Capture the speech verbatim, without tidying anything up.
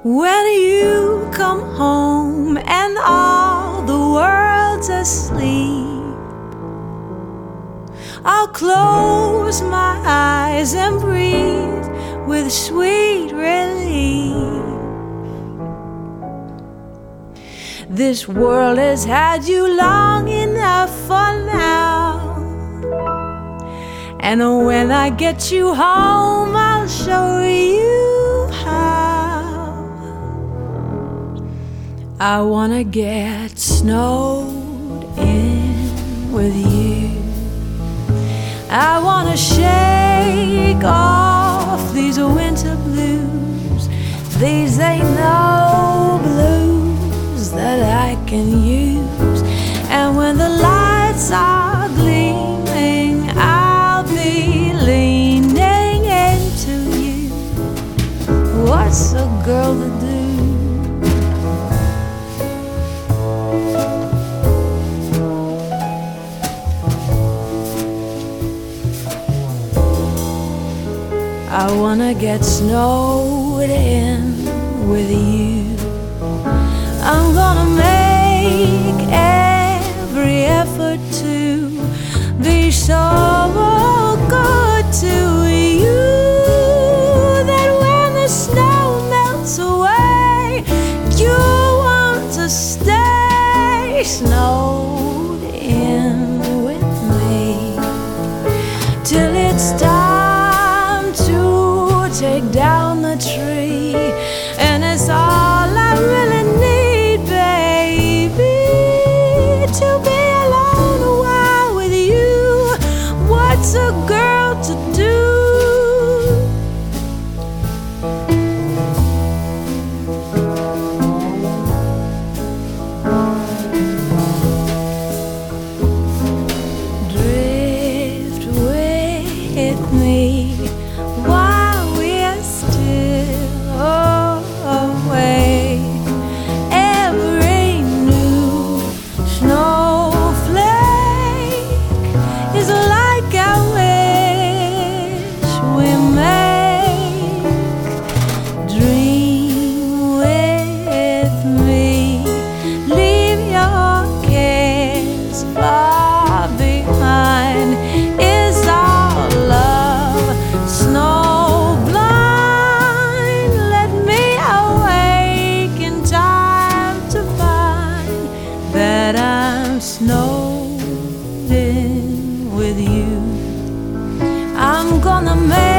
When you come home and all the world's asleep, I'll close my eyes and breathe with sweet relief. This world has had you long enough for now, and when I get you home, I'll show you how. I wanna get snowed in with you. I wanna shake off these winter blues. These ain't no blues that I can use. And when the lights are gleaming, I'll be leaning into you. What's a girl to do? I wanna get snowed in with you. I'm gonna make every effort to be so good to you that when the snow melts away, you want to stay snowed in with me till it's time to take down the tree. And it's all I really need, baby, to be alone a while with you. What's a girl to do? Drift with me while we're still away. Every new snowflake is like I wish we make. Dream with me, leave your cares far behind. Is our love snow blind? Let me awake in time to find that I'm snowed in with you. I'm gonna make